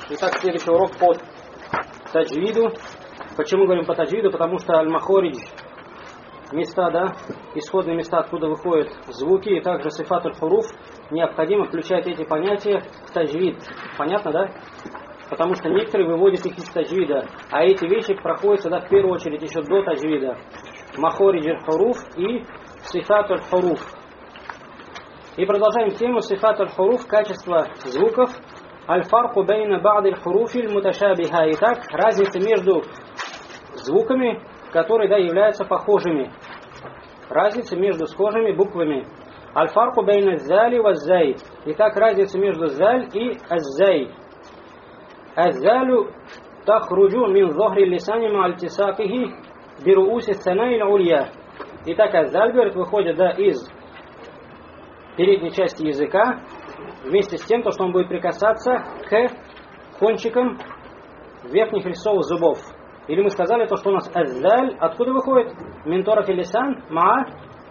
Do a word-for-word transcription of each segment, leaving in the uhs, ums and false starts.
Итак, следующий урок по таджвиду. Почему говорим по таджвиду? Потому что аль-махоридж, места, да, исходные места, откуда выходят звуки, и также сифат аль-хуруф, необходимо включать эти понятия в таджвид. Понятно, да? Потому что некоторые выводят их из таджвида, а эти вещи проходят сюда в первую очередь еще до таджвида. Махоридж аль-хуруф и сифат аль-хуруф. И продолжаем тему сифат аль-хуруф, качество звуков. Аль-фарку бейна ба'д аль-хуруфи аль-муташабиха. Итак, разница между звуками, которые, да, являются похожими. Разница между схожими буквами. Аль-фарку бейна зали ва зай. Итак, разница между заль и аззай. Аззалю тахруджу мин зохри лисани ма'альтисакихи бирууси санай аль-улья. Итак, аззаль, говорит, выходит, да, из передней части языка, вместе с тем, то, что он будет прикасаться к кончикам верхних резцов зубов. Или мы сказали то, что у нас аззаль, откуда выходит? Минторов и лисан, ма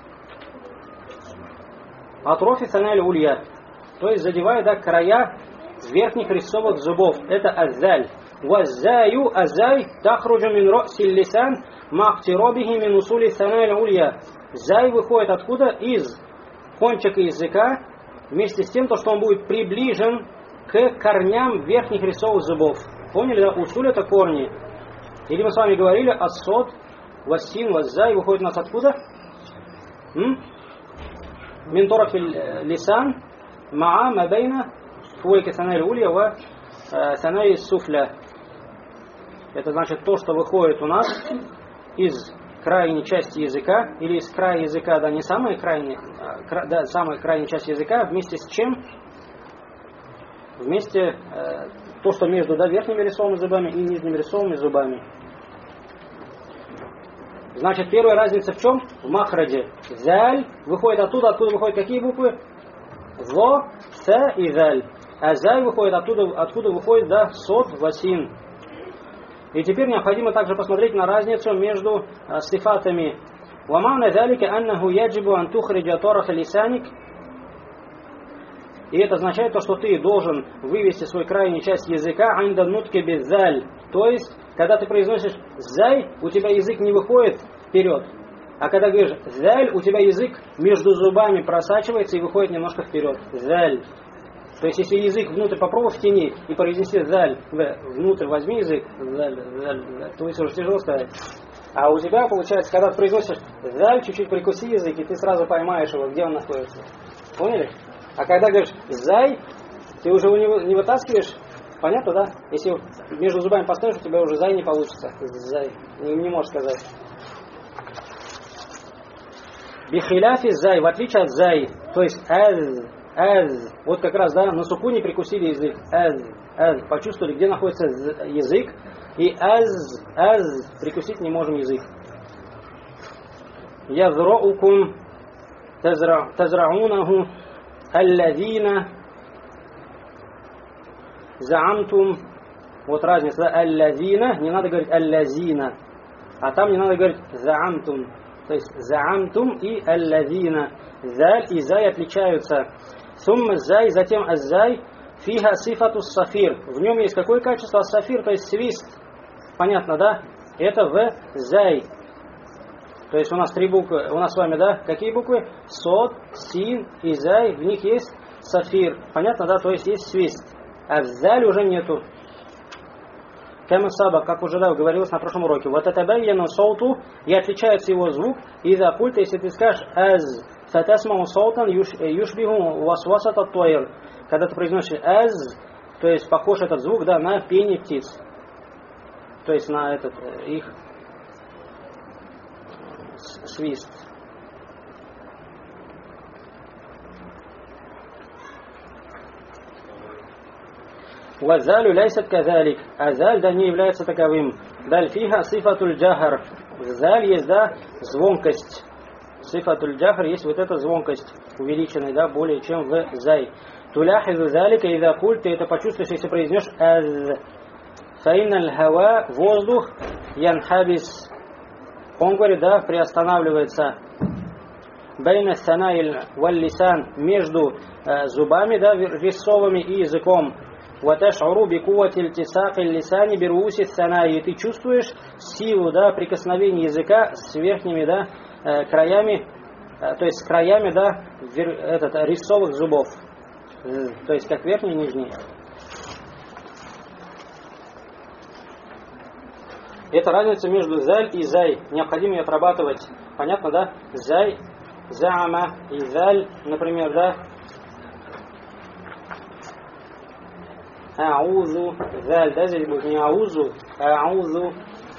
атрофи саналь улья. То есть задевая, да, края верхних резцовых зубов. Это аззаль. Ваззаю азай тахруджу мин роси лисан махтиробихи мин усули саналь улья. Зай выходит откуда? Из кончика языка, вместе с тем, то, что он будет приближен к корням верхних резцовых зубов. Поняли, да? Усуль — это корни. Или мы с вами говорили, ас-сод, вассин, ваззай выходит у нас откуда? Минторов лисан, маа мабейна, фуэки санай улья ва санай суфля. Это значит то, что выходит у нас из крайней части языка, или из края языка, да, не самая крайняя, а, да, самая крайняя часть языка, вместе с чем? Вместе э, то, что между, да, верхними резцовыми зубами и нижними резцовыми зубами. Значит, первая разница в чем? В махраджи. Заль выходит оттуда, откуда выходят какие буквы? Зо, са и заль. А заль выходит оттуда, откуда выходит, да, сот, васин. И теперь необходимо также посмотреть на разницу между а, сифатами. وَمَعْنَ ذَلِكَ أَنَّهُ يَجِبُ أَنْ تُخْرِجَ طَرَفَ لِسَانِكَ. И это означает то, что ты должен вывести свою крайнюю часть языка عند النطق بالذال. То есть, когда ты произносишь зай, у тебя язык не выходит вперед. А когда говоришь заль, у тебя язык между зубами просачивается и выходит немножко вперед. Заль. То есть, если язык внутрь попробуй втяни и произнеси заль, внутрь возьми язык, заль, заль, заль, то есть уже тяжело сказать. А у тебя получается, когда ты произносишь заль, чуть-чуть прикуси язык, и ты сразу поймаешь его, где он находится. Поняли? А когда говоришь зай, ты уже его не вытаскиваешь, понятно, да? Если между зубами поставишь, у тебя уже зай не получится. Зай. Не, не можешь сказать. Бихиляфи зай, в отличие от зай, то есть аз, аз, вот как раз, да, на сукуне прикусили язык. Аз, аз, почувствовали, где находится язык. И аз, аз, прикусить не можем язык. Язроукум тазраунаху аллазина заамтум. Вот разница, да, аллазина, не надо говорить аллазина, а там не надо говорить заамтум. То есть заамтум и аллазина. Заль и зай отличаются. Сумма зай, затем аззай, фиха сифату сафир. В нем есть какое качество? Сафир, то есть свист. Понятно, да? Это в зай. То есть у нас три буквы, у нас с вами, да? Какие буквы? Сод, син и зай. В них есть сафир. Понятно, да? То есть есть свист. А в заль уже нету. Камасаба, как уже, да, говорилось на прошлом уроке. Вот это байяну соуту, и отличается его звук. И за пульта, если ты скажешь аз, фатасмау соутан юшбиху васвасата тойр. Когда ты произносишь аз, то есть похож этот звук, да, на пение птиц. То есть на этот их свист. Вазалю ляйсат казалик. А заль, да, не является таковым. Даль фиха сифатуль джахар. В заль есть, да, звонкость. Сифатуль джахар есть вот эта звонкость, увеличенная, да, более чем в зай. Туляхизу залика, и за куль ты это почувствуешь, если произнешь аз. Фаиналь хава, воздух, янхабис. Он говорит, да, приостанавливается. Байна санаиль валь лисан, между э, зубами, да, резцовыми и языком. وَتَشْعُرُ بِقُوَّةِ الْتِسَاقِ اللِّسَانِ بِرُؤُوسِ الثَّنَاءِ. И ты чувствуешь силу, да, прикосновения языка с верхними, да, э, краями, э, то есть с краями, да, вер, этот, резцовых зубов. То есть как верхний и нижний. Это разница между заль и зай. Необходимо ее отрабатывать. Понятно, да? Зай, заама и заль, например, да? Аузу, заль, да, здесь будет не аузу, а аузу.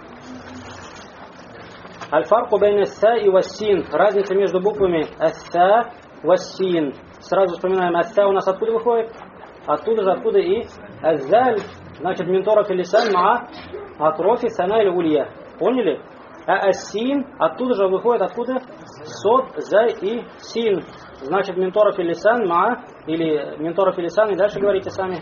Аль-фарку бейна ас-са и вас-син. Разница между буквами ас-са, вас-син. Сразу вспоминаем, ас-са у нас откуда выходит? Оттуда же, откуда и аз-заль. Значит, минторов и лисан ма атрофи сана или улья. Поняли? А ас-син оттуда же выходит, откуда? Сод, зай и син. Значит, минторов и лисан ма, или минторов и лисан, и дальше говорите сами.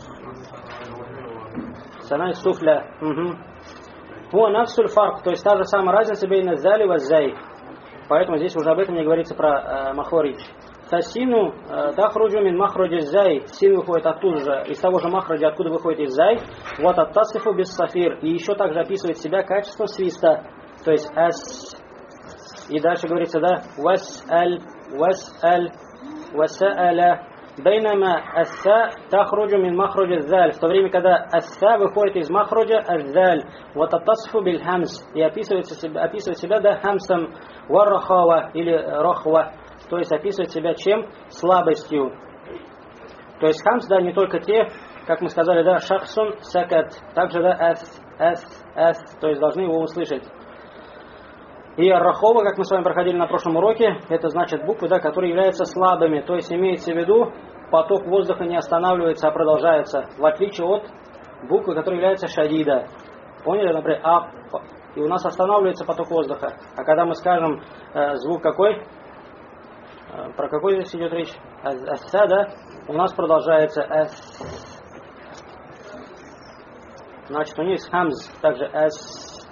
Сана и суфля. Угу. Нафсуль фарк, то есть та же самая разница бейна зали ва зай. Поэтому здесь уже об этом не говорится про э, махоридж. Тасину тахруджу мин махраджи зай. Син выходит оттуда же, из того же махраджа, откуда выходит из зай. Вот от тасифу без сафир. И еще также описывает себя качеством свиста. То есть ас. И дальше говорится, да, вас аль, вас аль, васа'аля. Бейнама асса тахруджу мин махраджи заль. В то время, когда асса выходит из махраджа аззаль. Вот от тасифу биль хамс. И описывает себя, описывает себя, да, хамсом варрахава или рахва. То есть описывает себя чем? Слабостью. То есть хамс, да, не только те, как мы сказали, да, шахсун, сакат. Также, да, ас, ас, ас. То есть должны его услышать. И аррахова, как мы с вами проходили на прошлом уроке, это значит буквы, да, которые являются слабыми. То есть имеется в виду, поток воздуха не останавливается, а продолжается. В отличие от буквы, которые являются шадида. Поняли, например, а. И у нас останавливается поток воздуха. А когда мы скажем э, звук какой? Про какой здесь идет речь? Асса, да? У нас продолжается ас. Значит, у них есть хамз, также ас.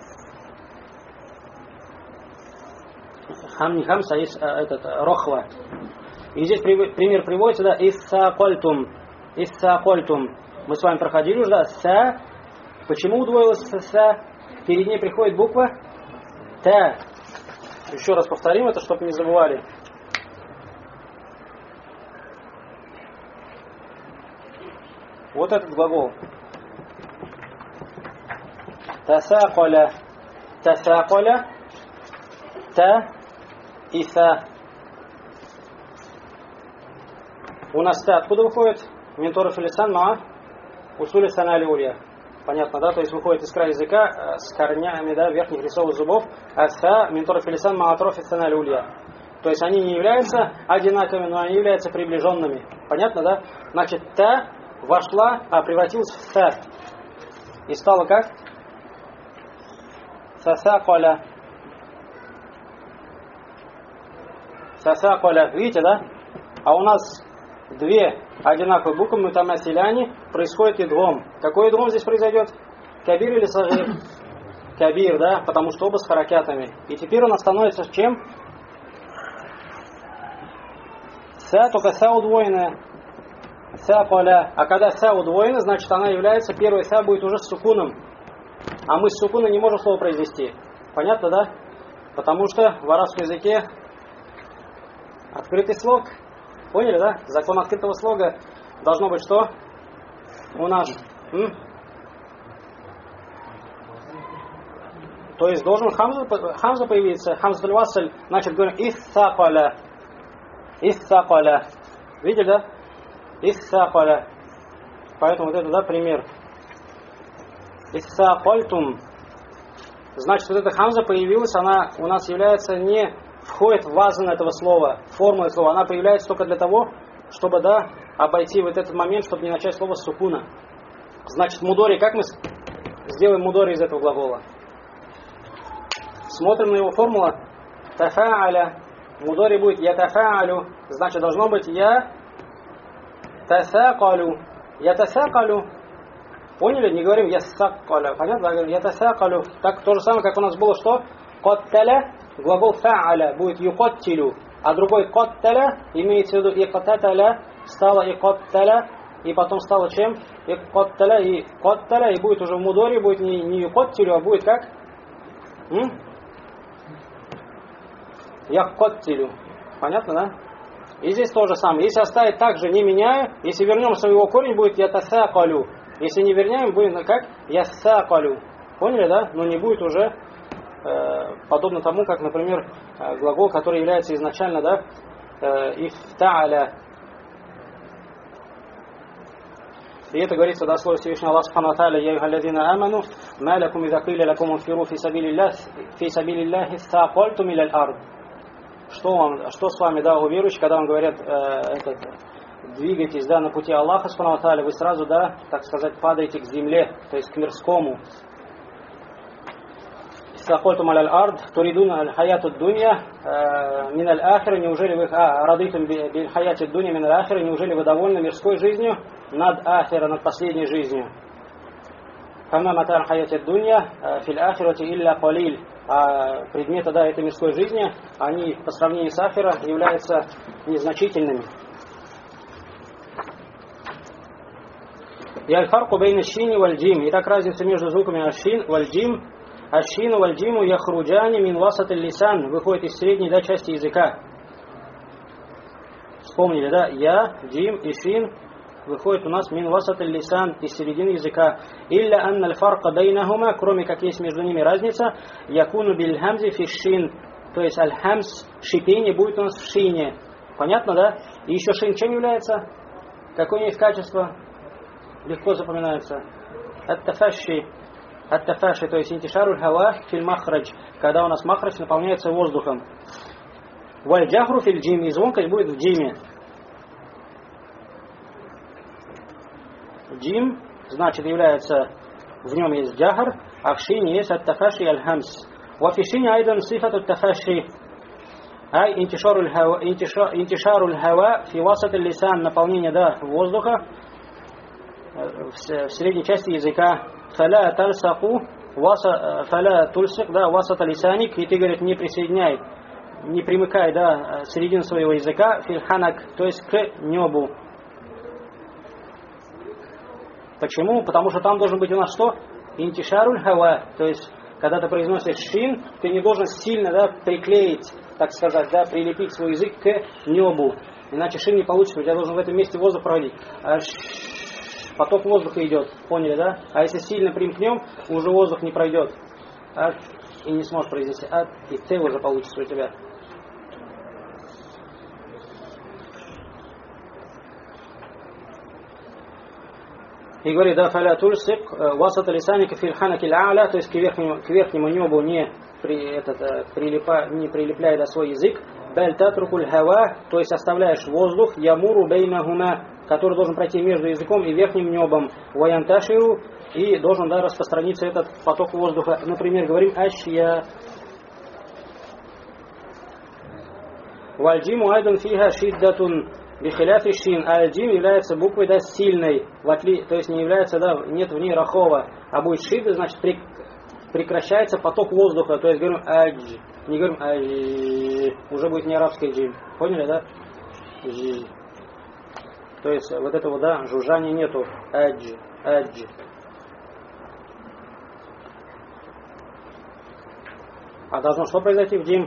Хам не хамз, а есть а, этот, рохва. И здесь при, пример приводится, да, иссакольтум. Иссакольтум. Мы с вами проходили уже, да, са. Почему удвоилось са? Перед ней приходит буква та. Еще раз повторим это, чтобы не забывали. Вот этот глагол. Тасаколя. Тасаколя. Та и са. У нас та откуда выходит? Минторов или сан ма? Усули сана или улья. Понятно, да? То есть выходит из края языка с корнями, да, верхних рисовых зубов. А са, минторов или сан ма атрофи сана или улья. То есть они не являются одинаковыми, но они являются приближенными. Понятно, да? Значит, та вошла, а превратилась в са. И стала как? Сасаколя. Сасаколя. Видите, да? А у нас две одинаковые буквы, мутамасиляни, происходит идгом. Какой идгом здесь произойдет? Кабир или сагир? Кабир, да? Потому что оба с харакятами. И теперь у нас становится чем? Са, только са удвоенная. Са поля. А когда са удвоена, значит она является, первая са будет уже с сукуном. А мы с сукуна не можем слово произнести. Понятно, да? Потому что в арабском языке открытый слог. Поняли, да? Закон открытого слога должно быть что? У нас. М? То есть должен хамза, хамза появиться. Хамза аль-васль. Значит, говорим иссакаля. Иссакаля. Видели, да? Иссакаля. Поэтому вот это, да, пример. Иссакальтум. Значит, вот эта хамза появилась, она у нас является не входит в вазан этого слова, формула слова. Она появляется только для того, чтобы, да, обойти вот этот момент, чтобы не начать слово с сукуна. Значит, мудори, как мы сделаем мудори из этого глагола? Смотрим на его формулу. Тафааля. Мудори будет я тафаалю. Значит, должно быть я тасакалю. Я тасакалю. Поняли? Не говорим я сакалю. Понятно? Говорим я тасакалю. Так, то же самое, как у нас было что? Котталя. Глагол фааля будет юкоттилю. А другой котталя имеется в виду икотталя. Стало икотталя. и потом стало чем? Якотталя, и котталя, и будет уже в мудоре, будет не, не юкоттилю, а будет как? М? Якоттилю. Понятно, да? И здесь то же самое. Если оставить так же, не меняя, если вернем своего корень, будет ятасакалю. Если не вернем, будет как? Ясакалю. Поняли, да? Но не будет уже э, подобно тому, как, например, э, глагол, который является изначально, да, э, ифтааля. И это говорится до слова Всевышнего Аллаха Субхану ва Тааля: «Я юхаллазина аману, ма лакум иза киля лакум унфиру фи сабилиллахи стакальтум илял ард». Что вам, что с вами, да, у верующих, когда вам говорят, э, этот, двигайтесь, да, на пути Аллаха Субхану ва Тааля, вы сразу, да, так сказать, падаете к земле, то есть к мирскому. Стакальтум илял ард, туридуна аль-хаяту дунья мин аль-ахира, неужели вы, а, радитум биль хаяти дунья мин аль-ахира, неужели вы довольны мирской жизнью над ахира, над последней жизнью? Кама матар хаяти дунья фил ахирати илля калиль. А предметы, да, этой мирской жизни, они по сравнению с ахира являются незначительными. И аль-фарку бейна шини валь-джим. Итак, разница между звуками ашин валь-джим. Ашину валь-джиму яхруджани мин васат аль-лисан. Выходит из средней, да, части языка. Вспомнили, да? Я, джим и шин выходит у нас мин васат аль-лисан, из середины языка. Илля анна аль-фарка бейнахума, кроме как есть между ними разница, якуну биль хамзи фи шин. То есть аль-хамз, шипение будет у нас в шине. Понятно, да? И еще шин чем является? Какое у него есть качество? Легко запоминается. Ат-тафаши. Ат-тафаши, то есть интишаруль хава филь махрадж, когда у нас махрадж наполняется воздухом. Валь-джахру филь джим, и звонкость будет в джиме. Джим, значит, является, в нем есть джахар, а в шине есть ат-тафаши аль-хамс. Ва фи шине айдан сифат ат-тафаши. Ай интишаруль хава фи васат аль-лисан, наполнение, да, воздуха в средней части языка. Фаля тальсаку, фаля тульсик, да, васат алисаник, и ты, говорит, не присоединяй, не примыкай, да, середину своего языка, фильханак, то есть к небу. Почему? Потому что там должен быть у нас что? Интишаруль хава, то есть, когда ты произносишь шин, ты не должен сильно, да, приклеить, так сказать, да, прилепить свой язык к небу. Иначе шин не получится, у тебя должен в этом месте воздух проводить. Поток воздуха идет, поняли, да? А если сильно примкнем, уже воздух не пройдет. А, и не сможешь произнести. А, и ты уже получится у тебя. И говорит, да, фаля тульсик, васат лисаника фильханаки ля, то есть к верхнему, к верхнему небу не, при, этот, прилипа, не прилепляй до свой язык. Баль татрукуль хава, то есть оставляешь воздух, ямуру бейнахума, который должен пройти между языком и верхним небом, ваянташиру, и должен, да, распространиться этот поток воздуха. Например, говорим ашья. Вальджиму айдан фиха шиддатун бихиляфи шин. Аль-джим является буквой, да, сильной, в отли... то есть не является, да, нет в ней рахова, а будет шидда, значит при... прекращается поток воздуха, то есть говорим адж, не говорим адж, уже будет не арабский джим. Поняли, да? Дж. То есть вот этого, да, жужжания нету. Адж, адж. А должно что произойти в джим?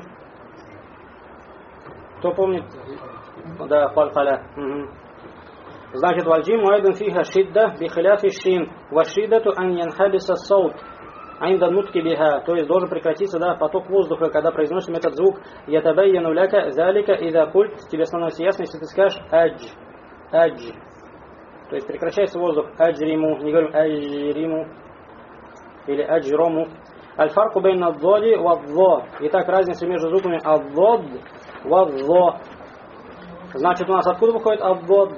Кто помнит? Да, фаль-фаля. Угу. Значит, вальджим айдан фиха шидда бихиляфи шин. Вашиддату ан янхабиса саут. Айнда нутки биха. То есть должен прекратиться, да, поток воздуха, когда произносим этот звук. Ятабайяну ляка залика ида культ. Тебе становится ясно, если ты скажешь адж. Адж. То есть прекращается воздух. Аджриму. Не говорим аджриму. Или аджрому. Аль-фарку бейн адзоди вадзо. Итак, разница между звуками адзод вадзо. Значит, у нас откуда выходит адзод?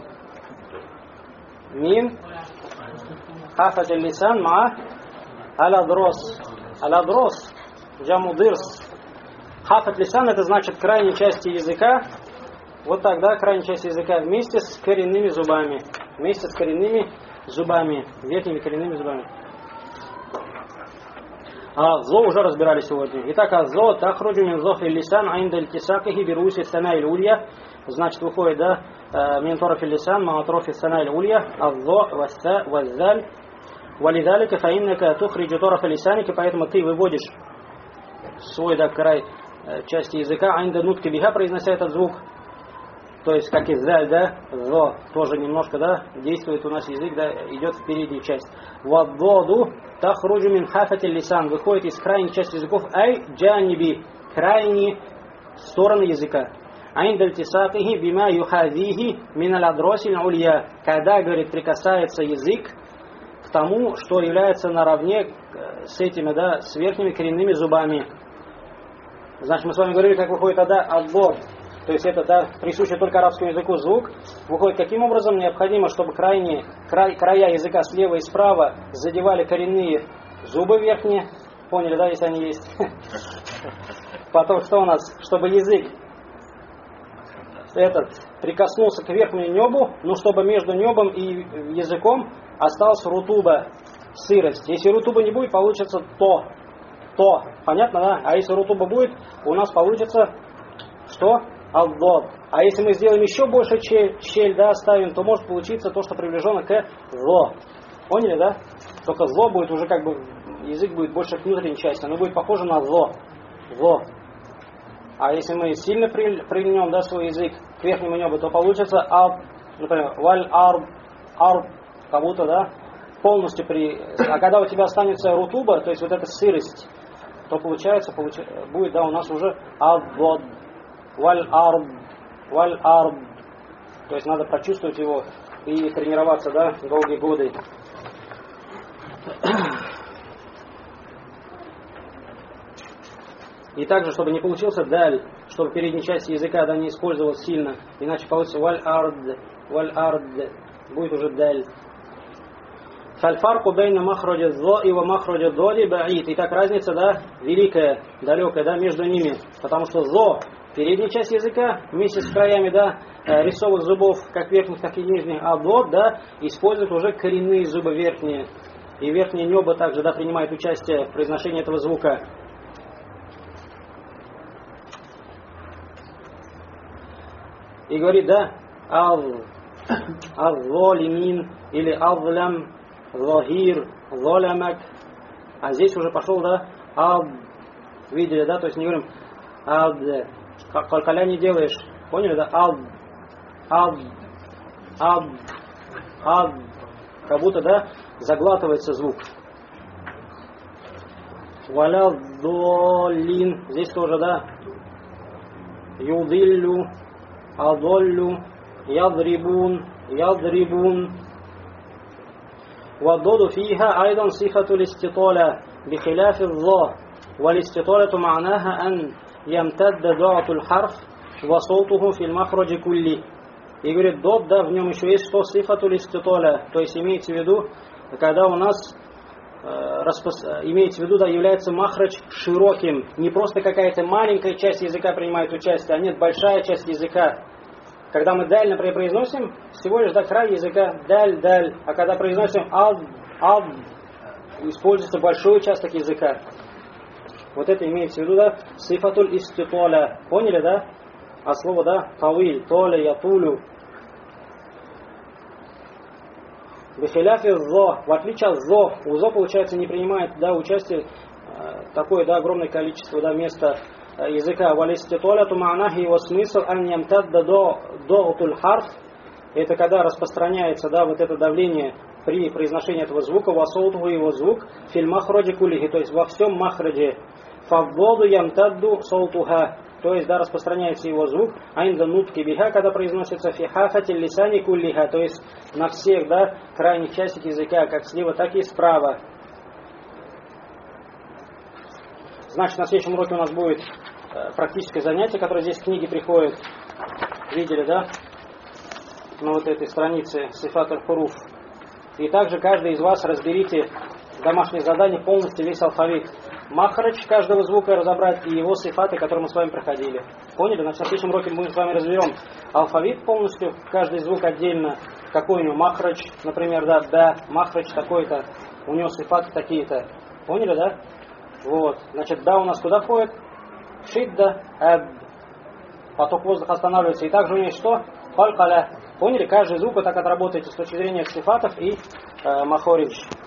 Мин хафат аль-лисан ма аладрос. Аладрос. Джамудирс. Хафат лисан, это значит крайней части языка. Вот так, да, крайняя часть языка вместе с коренными зубами. Вместе с коренными зубами. Верхними коренными зубами. А зо уже разбирали сегодня. Итак, азо тахруджу мин зохри лисан айнда альтисакихи бируси санаиль улья. Значит, выходит, да, من طرف اللسان مع طرف الثنايا العليا الضاء والثاء والذال ولذلك فإنك تخرج طرف لسانك, поэтому ты выводишь свой, да, край части языка, عند нутки биха, произнося этот звук, то есть как и заль, да, зо, тоже немножко, да, действует у нас язык, да, идет в переднюю часть. Ваддоду тахруджу мин хафати лисан, выходит из крайней части языков, ай джаниби, крайние стороны языка. عند التصاقه بما يحاذيه من الأضراس العليا, когда, говорит, прикасается язык к тому, что является наравне с этими, да, с верхними коренными зубами. Значит, мы с вами говорили, как выходит тогда адбор, то есть это, да, присущий только арабскому языку звук, выходит каким образом? Необходимо, чтобы крайние, край, края языка слева и справа задевали коренные зубы верхние, поняли, да, если они есть? Потом что у нас? Чтобы язык этот прикоснулся к верхнему небу, но чтобы между небом и языком осталась рутуба, сырость. Если рутуба не будет, получится то. То. Понятно, да? А если рутуба будет, у нас получится что? Алдод. А если мы сделаем еще больше щель, щель, да, ставим, то может получиться то, что приближено к зло. Поняли, да? Только зло будет уже как бы, язык будет больше к внутренней части, оно будет похоже на зло. Зло. А если мы сильно прильнем, да, свой язык к верхнему небу, то получится аб, например, валь арб, арб, как будто, да, полностью при... А когда у тебя останется рутуба, то есть вот эта сырость, то получается, получ... будет, да, у нас уже аббод, валь арб, валь арб. То есть надо прочувствовать его и тренироваться, да, долгие годы. И также, чтобы не получился даль, чтобы передняя часть языка, да, не использовалась сильно, иначе получится валь ард, валь ард, будет уже даль. Фальфарку бейна махроджа зо и ва махроджа доли баид. И так разница, да, великая, далекая, да, между ними. Потому что зо, передняя часть языка, вместе с краями, да, рисовых зубов, как верхних, так и нижних, а дот, да, используют уже коренные зубы верхние. И верхнее небо также, да, принимает участие в произношении этого звука. И говорит, да, ал, ал-золимин, или ал-лям, зохир, золямак. А здесь уже пошел, да, ал, видели, да, то есть не говорим, ал, колкаля не делаешь, поняли, да, ал, ал, ал, ал, как будто, да, заглатывается звук. Валя долин, здесь тоже, да, юдиллю, адоллю, ядрибун, ядрибун. والضاد فيها أيضا صفة الاستطالة بخلاف الظاء والاستطالة معناها أن يمتد ضغط الحرف وصوته في المخرج كله. И говорит, дот, да, в нем еще есть что? Сифатуль иститоля. То есть имеется в виду, когда у нас э, распос... имеется в виду, да, является махрач широким. Не просто какая-то маленькая часть языка принимает участие, а нет, большая часть языка. Когда мы даль, например, произносим, всего лишь до края языка даль, даль. А когда произносим ад, ад, используется большой участок языка. Вот это имеется в виду, да, сифатуль иститоля. Поняли, да? А слово, да, тавиль, толя, ятулю. Бихиляфи зо, в отличие от зо, у зо, получается, не принимает, да, участие э, такое, да, огромное количество, да, места э, языка. Валиститоля туманахи, его смысл ан ямтадда до догутуль харф. Это когда распространяется, да, вот это давление при произношении этого звука, васаутуху его звук, филь махраджи кулихи, то есть во всем махраджи. Фавводу ямтадду саутуха. То есть, да, распространяется его звук, айнда нутки биха, когда произносится фихафати лисани куллиха, то есть на всех, да, крайних частях языка, как слева, так и справа. Значит, на следующем уроке у нас будет э, практическое занятие, которое здесь в книге приходит. Видели, да? На вот этой странице Сифат аль-Хуруф. И также каждый из вас разберите домашнее задание полностью весь алфавит. Махрач каждого звука разобрать и его сифаты, которые мы с вами проходили. Поняли? На следующем уроке мы с вами разберем алфавит полностью, каждый звук отдельно, какой у него махрач, например, да, да, махрач такой-то, у него сифаты такие-то. Поняли, да? Вот. Значит, да у нас куда входит? Шидда, эб. Поток воздуха останавливается. И также у него есть что? калькаля. Поняли? Каждый звук вот так отработаете с точки зрения сифатов и э, махоридж.